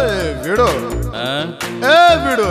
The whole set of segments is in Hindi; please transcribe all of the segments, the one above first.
విడు విడు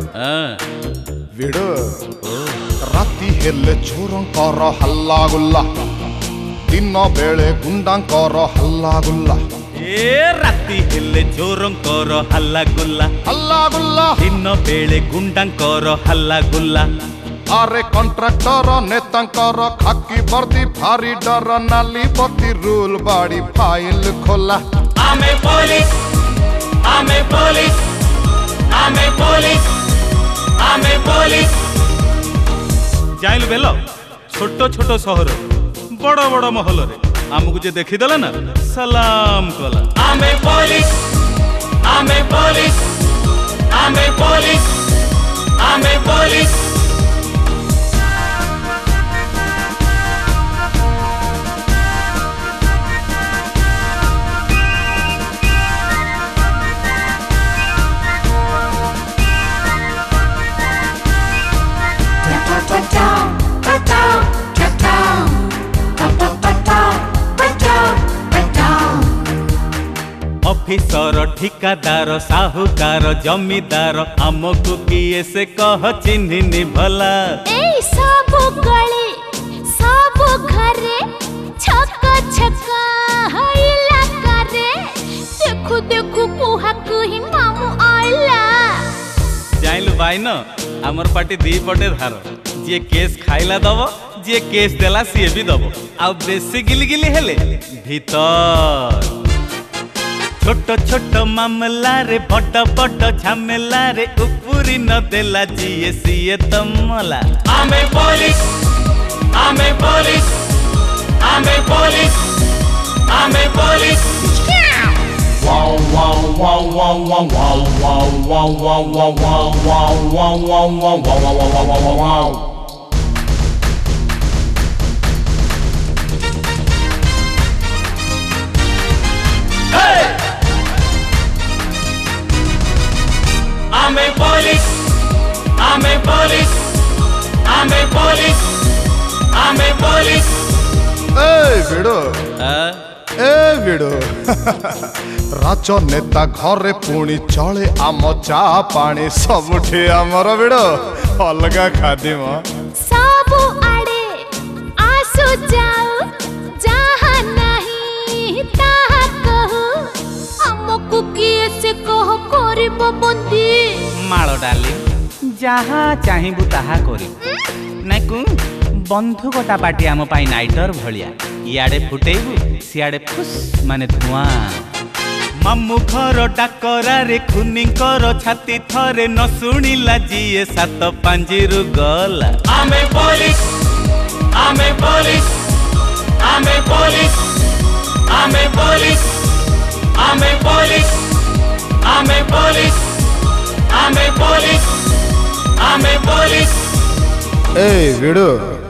విడు ରାତି ହେଲେ ଚୋରଙ୍କର ହଲ୍ଲା ଗୁଲ୍ଲା ଦିନ ବେଳେ ଗୁଣ୍ଡାଙ୍କର ହଲ୍ଲା ଗୁଲ୍ଲା ରାତି ହେଲେ ଚୋରଙ୍କର ହଲ୍ଲା ଗୁଲ୍ଲା ହଲ୍ଲା ଗୁଲ୍ଲା ଦିନ ବେଳେ ଗୁଣ୍ଡାଙ୍କର ହଲ୍ଲା ଗୁଲ୍ଲା ଆରେ କଣ୍ଟ୍ରାକ୍ଟର ନେତାଙ୍କର ଖାକି ବର୍ଦ୍ଦି ଭାରି ଡର ନାଲି ବତି ରୁଲ ବାଡ଼ି ଫାଇଲ ଖୋଲା ଆମେ ପୋଲିସ ଆମେ ପୋଲିସ ଆମେ ପୋଲିସ ଆମେ ପୋଲିସ जाइलु बेल छोट छोट सहर बड़ बड़ महल रे आमको जे देखीदेला ना सलाम कला आमे पुलिस आमे पुलिस आमे पुलिस आमे पुलिस ऑफिसर ठिकादार साहूकार जमीदार आमको किए से कह चिन्हिनी भला सब गली सब घरे छक्का छक्का इलाका रे देखु देखु कुहा कुही मामू आइला जाइलु भाई न हमर पार्टी दी पटे धार जे केस खाइला दबो जे केस देला सी भी दबो आ बेसी गिली गिली हेले भीतर छोट छोट मामला रे बड़ बड़ झमेला रे उपरी न देला जिए सीए तमला आमे पुलिस आमे पुलिस आमे पुलिस आमे police wow wow wow wow wow wow wow wow wow wow wow wow wow wow wow wow आमे पुलिस आमे पुलिस आमे पुलिस आमे पुलिस विडो विडो राजनेता घरे पुणी चले आम चा पानी सबुठी आमर विडो अलगा खादिम सब आड़े आसु जाओ जहाँ नहीं ताहा कहू हमको किए से कह करिब बंदी मालो डाली जहाँ चाहिबू ताहा करी नाकू बंधुकटा पार्टी आम पाई नाइटर भलिया इयाडे फुटेबू सियाडे फुस माने धुआं मामू घर डाकरा रे खुनीकर छाती थरे न शुणिला जिए सात पांजिरु गला आमे पुलिस आमे पुलिस आमे पुलिस आमे पुलिस आमे पुलिस आमे पुलिस आमे पुलिस आमे पुलिस विडो